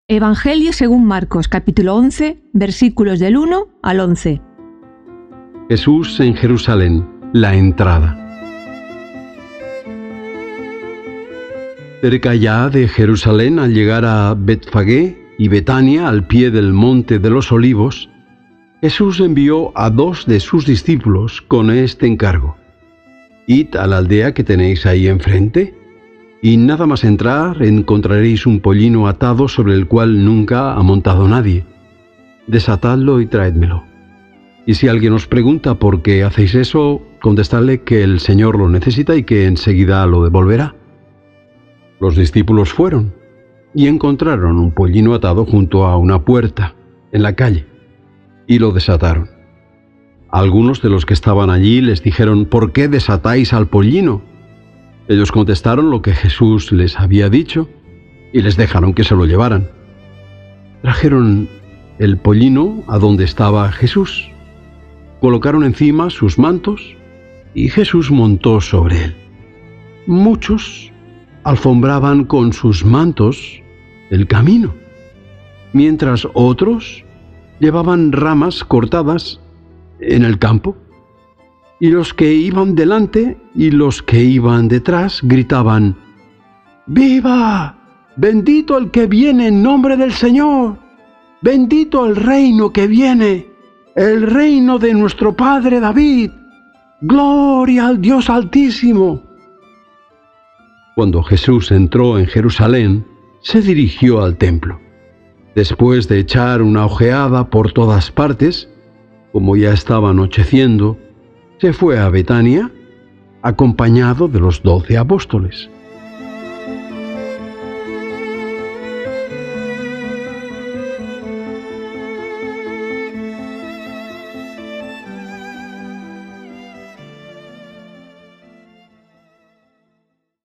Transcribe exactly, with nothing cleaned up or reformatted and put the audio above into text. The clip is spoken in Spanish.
Evangelio según Marcos, capítulo once, versículos del uno al once. Jesús en Jerusalén, la entrada. Cerca ya de Jerusalén, al llegar a Betfagé y Betania, al pie del monte de los Olivos, Jesús envió a dos de sus discípulos con este encargo: Id a la aldea que tenéis ahí enfrente, y nada más entrar encontraréis un pollino atado sobre el cual nunca ha montado nadie. Desatadlo y traédmelo. Y si alguien os pregunta por qué hacéis eso, contestadle que el Señor lo necesita y que enseguida lo devolverá. Los discípulos fueron y encontraron un pollino atado junto a una puerta en la calle, y lo desataron. Algunos de los que estaban allí les dijeron: ¿por qué desatáis al pollino? Ellos contestaron lo que Jesús les había dicho y les dejaron que se lo llevaran. Trajeron el pollino a donde estaba Jesús, colocaron encima sus mantos y Jesús montó sobre él. Muchos alfombraban con sus mantos el camino, mientras otros llevaban ramas cortadas en el campo. Y los que iban delante y los que iban detrás gritaban: ¡Viva! ¡Bendito el que viene en nombre del Señor! ¡Bendito el reino que viene! ¡El reino de nuestro padre David! ¡Gloria al Dios Altísimo! Cuando Jesús entró en Jerusalén, se dirigió al templo. Después de echar una ojeada por todas partes, como ya estaba anocheciendo, se fue a Betania, acompañado de los doce apóstoles.